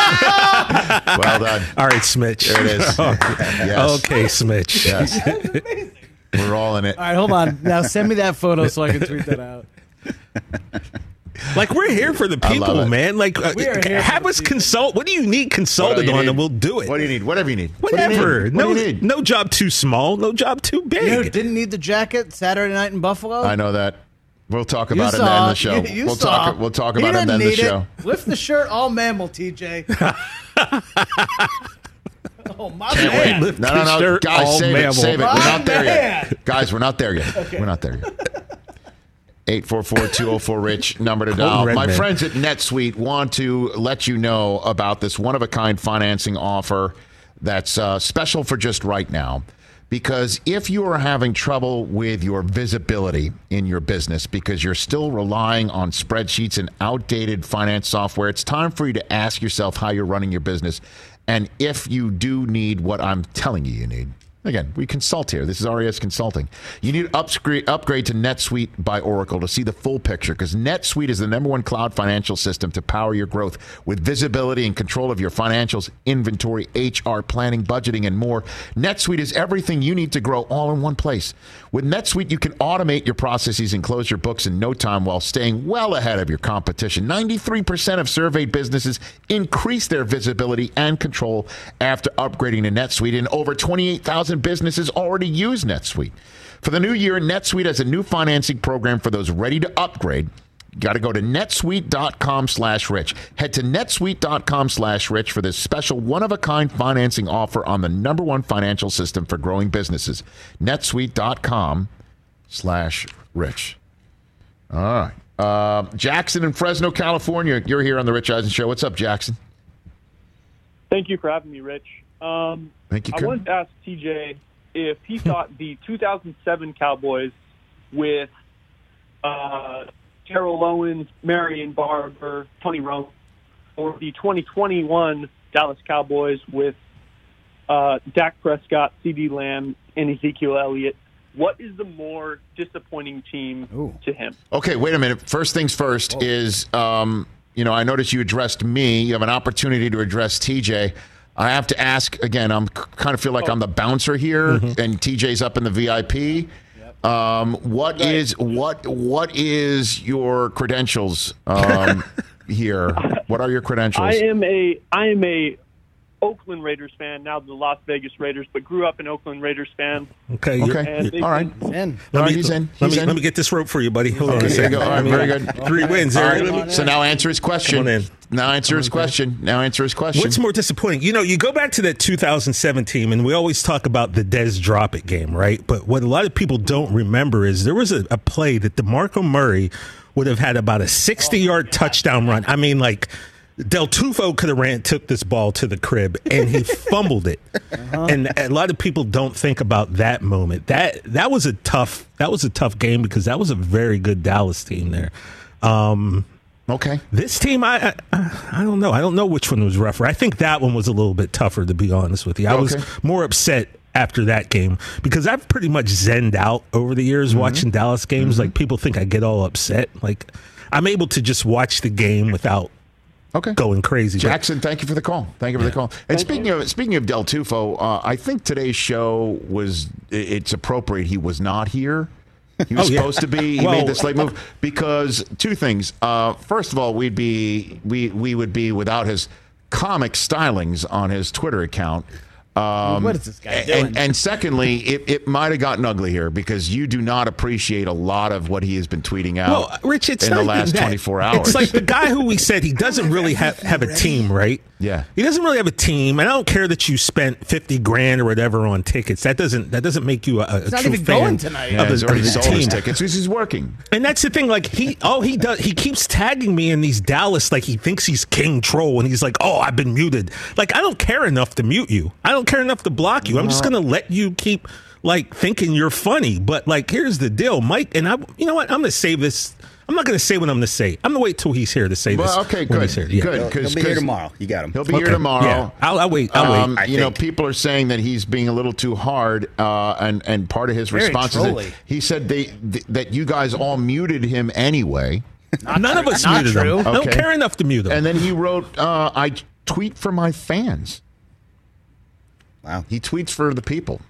done. All right, Smitch. There it is. Yes. Okay, Smitch. Yes. We're all in it. All right, hold on. Now send me that photo so I can tweet that out. Like, we're here for the people, man. Like, have us consult. What do you need consulted on, and we'll do it. What do you need? Whatever you need. Whatever. What do you need? No job too small. No job too big. Didn't need the jacket Saturday night in Buffalo. I know that. We'll talk about it in the show. We'll talk about it in the show. Lift the shirt, all mammal, TJ. Oh, my Can't man. wait. No. Guys, save it. We're not there yet. Guys, we're not there yet. Okay. We're not there yet. 844-204-RICH, number to dial. My friends at NetSuite want to let you know about this one-of-a-kind financing offer that's special for just right now. Because if you are having trouble with your visibility in your business because you're still relying on spreadsheets and outdated finance software, it's time for you to ask yourself how you're running your business and if you do need what I'm telling you need. Again, we consult here. This is RES Consulting. You need to upgrade to NetSuite by Oracle to see the full picture because NetSuite is the #1 cloud financial system to power your growth with visibility and control of your financials, inventory, HR, planning, budgeting, and more. NetSuite is everything you need to grow all in one place. With NetSuite, you can automate your processes and close your books in no time while staying well ahead of your competition. 93% of surveyed businesses increase their visibility and control after upgrading to NetSuite, and over 28,000 businesses already use NetSuite. For the new year, NetSuite has a new financing program for those ready to upgrade. You got to go to netsuite.com/rich. Head to netsuite.com/rich for this special one-of-a-kind financing offer on the #1 financial system for growing businesses. netsuite.com/rich. All right. Jackson in Fresno, California. You're here on the Rich Eisen Show. What's up, Jackson? Thank you for having me, Rich. Thank you, I wanted to ask TJ if he thought the 2007 Cowboys with Terrell Owens, Marion Barber, Tony Romo, or the 2021 Dallas Cowboys with Dak Prescott, CeeDee Lamb, and Ezekiel Elliott what is the more disappointing team to him? Okay, wait a minute. First things first is, I noticed you addressed me. You have an opportunity to address TJ. I have to ask again. I'm kind of feel like I'm the bouncer here, and TJ's up in the VIP. What is your credentials here? What are your credentials? I am a Oakland Raiders fan, now the Las Vegas Raiders, but grew up an Oakland Raiders fan. Okay. All right. He's in. Let me get this rope for you, buddy. Hold on a second. All right, very good. 3 wins. Right. So now answer his question. Come on in. Now answer his question. What's more disappointing? You go back to that 2017, and we always talk about the Dez Drop-It game, right? But what a lot of people don't remember is there was a play that DeMarco Murray would have had about a 60-yard touchdown run. I mean, like, Del Tufo could have took this ball to the crib, and he fumbled it. And a lot of people don't think about that moment. That was a tough game because that was a very good Dallas team there. Okay. This team, I don't know. I don't know which one was rougher. I think that one was a little bit tougher, to be honest with you. I was more upset after that game because I've pretty much zenned out over the years watching Dallas games. Like, people think I get all upset. Like, I'm able to just watch the game without going crazy. Jackson, thank you for the call. And speaking of Del Tufo, I think today's show it's appropriate he was not here. He was supposed to be. He made this late move because two things. First of all, we would be without his comic stylings on his Twitter account. What is this guy doing? And secondly, it might have gotten ugly here because you do not appreciate a lot of what he has been tweeting out. Well, Rich, it's in the last 24 hours. It's like the guy who we said he doesn't really have a team, right? Yeah, he doesn't really have a team, and I don't care that you spent $50,000 or whatever on tickets. That doesn't make you a he's not true even fan going tonight. Yeah, he's already sold his team. tickets because he's working. And that's the thing. Like he keeps tagging me in these Dallas. Like he thinks he's King Troll, and he's like, "Oh, I've been muted." Like I don't care enough to mute you. I don't care enough to block you. I'm just gonna let you keep like thinking you're funny. But like, here's the deal, Mike. And you know what? I'm gonna save this. I'm not going to say what I'm going to say. I'm going to wait till he's here to say this. Well, okay, good. He's here. Good. He'll be here tomorrow. You got him. He'll be here tomorrow. Yeah. I'll wait. I'll wait. People are saying that he's being a little too hard, and part of his response is that he said that you guys all muted him anyway. None of us muted him. I don't care enough to mute him. And then he wrote, I tweet for my fans. Wow. He tweets for the people.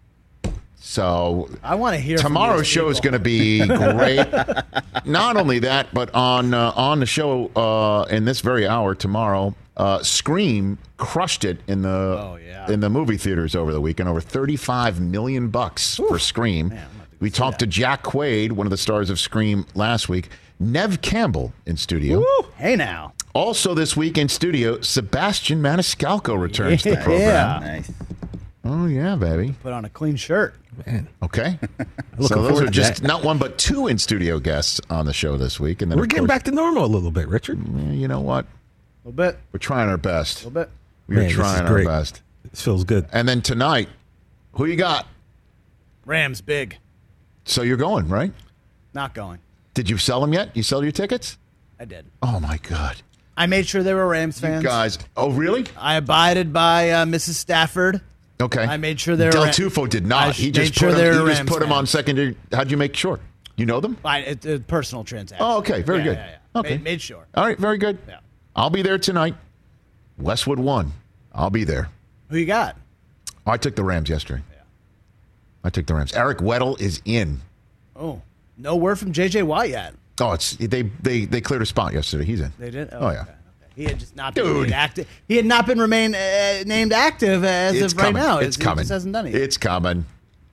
So I want to hear tomorrow's show is going to be great. Not only that, but on the show in this very hour tomorrow, Scream crushed it in the movie theaters over the weekend. Over $35 million for Scream. Man, we talked to Jack Quaid, one of the stars of Scream, last week. Nev Campbell in studio. Woo. Hey now. Also this week in studio, Sebastian Maniscalco returns to the program. Yeah. Nice. Oh yeah, baby. Put on a clean shirt. Man. Okay. So those are just not one but two in studio guests on the show this week, and then we're getting back to normal a little bit, Richard. You know what? A little bit. We're trying our best. A little bit. We're trying our best. This feels good. And then tonight, who you got? Rams big. So you're going, right? Not going. Did you sell them yet? You sell your tickets? I did. Oh my God. I made sure they were Rams fans. You guys. Oh really? I abided by Mrs. Stafford. Okay. I made sure they were. Del Tufo did not. He just put them on secondary. How'd you make sure? You know them? It's a personal transaction. Oh, okay. Very good. Yeah. Okay. Made sure. All right. Very good. Yeah. I'll be there tonight. Westwood 1. I'll be there. Who you got? Oh, I took the Rams yesterday. Yeah. I took the Rams. Eric Weddle is in. Oh, no word from J.J. Watt yet. Oh, they cleared a spot yesterday. He's in. They did? Oh yeah. Okay. He had just not been named active. He had not been named active as of right now. It's coming. He just hasn't done it yet. It's coming.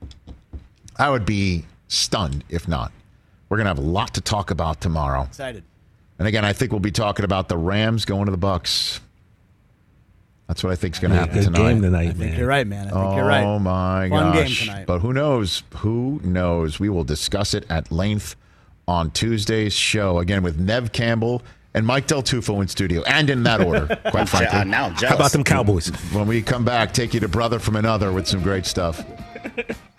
I would be stunned if not. We're going to have a lot to talk about tomorrow. Excited. And again, I think we'll be talking about the Rams going to the Bucs. That's what I think is going to happen tonight. Game tonight, I think you're right, man. I think you're right. Oh my Fun gosh! game tonight. But who knows? Who knows? We will discuss it at length on Tuesday's show again with Nev Campbell and Mike Del Tufo in studio, and in that order, quite frankly. How about them Cowboys? When we come back, take you to Brother from Another with some great stuff.